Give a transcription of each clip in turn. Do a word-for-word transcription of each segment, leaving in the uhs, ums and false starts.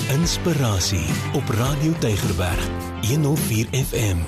Inspirasie op Radio Tygerberg honderdvier F M.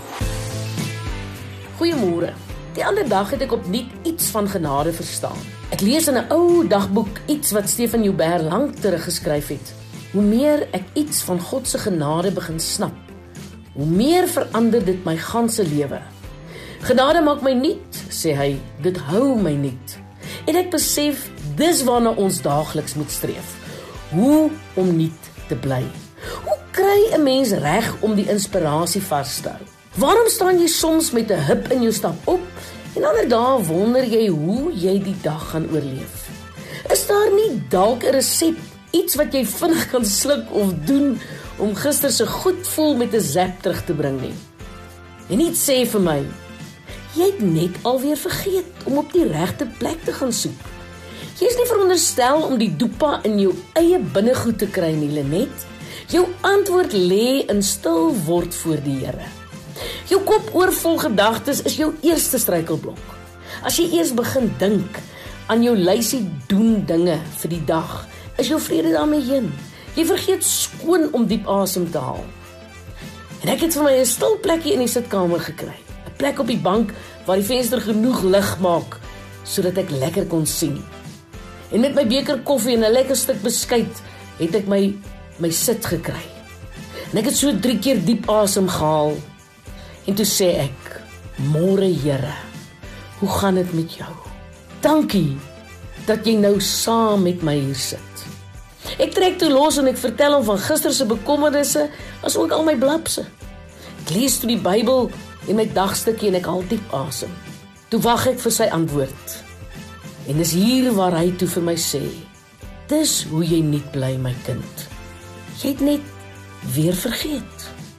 Goeiemôre. Die ander dag het ek opnuut iets van genade verstaan. Ek lees in 'n ou dagboek iets wat Stephen Joubert lank terug geskryf het. Hoe meer ek iets van God se genade begin snap, hoe meer verander dit my ganse lewe. Genade maak my nuut, sê hy, dit hou my nuut. En ek besef, dis waarna ons daagliks moet streef. Hoe om nuut te bly. Hoe kry 'n mens reg om die inspirasie vas te hou? Waarom staan jy soms met 'n hip in jou stap op en ander dae wonder jy hoe jy die dag gaan oorleef? Is daar nie dalk 'n resep, iets wat jy vinnig kan sluk of doen om gister se goed voel met 'n zap terug te bring nie? En iets sê vir my, jy het net alweer vergeet om op die regte plek te gaan soek. Jy is nie veronderstel om die doepa in jou eie binnegoed te kry nie, Lenet. Jou antwoord lê in stil word voor die Here. Jou kop oorvol gedagtes is jou eerste struikelblok. As jy eers begin dink aan jou lysie doen dinge vir die dag, is jou vrede daarmee heen. Jy vergeet skoon om diep asem te haal. En ek het vir my 'n stil plekkie in die sitkamer gekry. 'n Plek op die bank waar die venster genoeg lig maak sodat ek lekker kon sien. En met my beker koffie en 'n lekker stuk beskuit het ek my my sit gekry. En ek het so drie keer diep asem gehaal. En toe sê ek, môre Here, hoe gaan dit met jou? Dankie dat jy nou saam met my hier sit. Ek trek toe los en ek vertel hom van gister se bekommernisse, as ook al my blapse. Ek lees toe die Bybel en my dagstukkie en ek haal diep asem. Toe wag ek vir sy antwoord. En dis hier waar hy toe vir my sê, dis hoe jy nie bly, my kind. Jy het net weer vergeet.